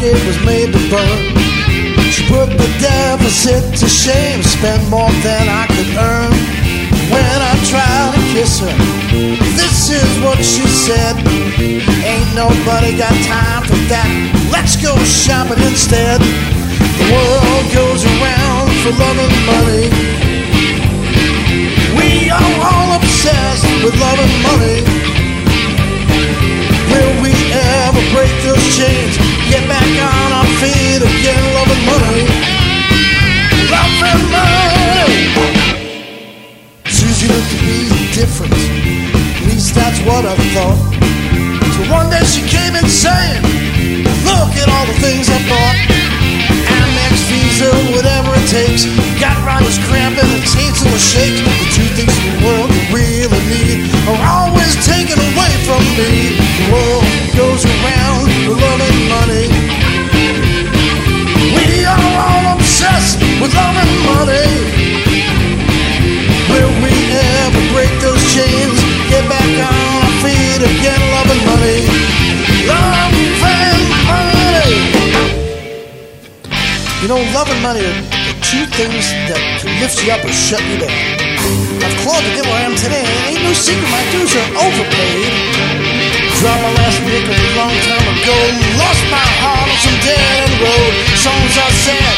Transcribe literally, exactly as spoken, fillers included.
pocket was made to burn. She put the deficit to shame, spent more than I could earn. When I tried to kiss her, this is what she said: ain't nobody got time for that, let's go shopping instead. The world goes around for love and money. We are all obsessed with love and money. Will we ever break those chains, get back on our feet again? Love and money, love and money. Susie looked to be different, at least that's what I thought. So one day she came in saying, look at all the things I bought. Amex, Visa, whatever it takes. Got riders cramping and taints in the shake. The two things in the world you really need are always taken away from me. The world goes around for love and money. We are all obsessed with love and money. Will we ever break those chains, get back on our feet again? Love and money, love and money. You know, love and money are the two things that can lift you up or shut you down. I've clawed to get where I am today. Ain't no secret my dues are overpaid. Dropped my last nickel a long time ago. Lost my heart on some dead end road. Songs I sang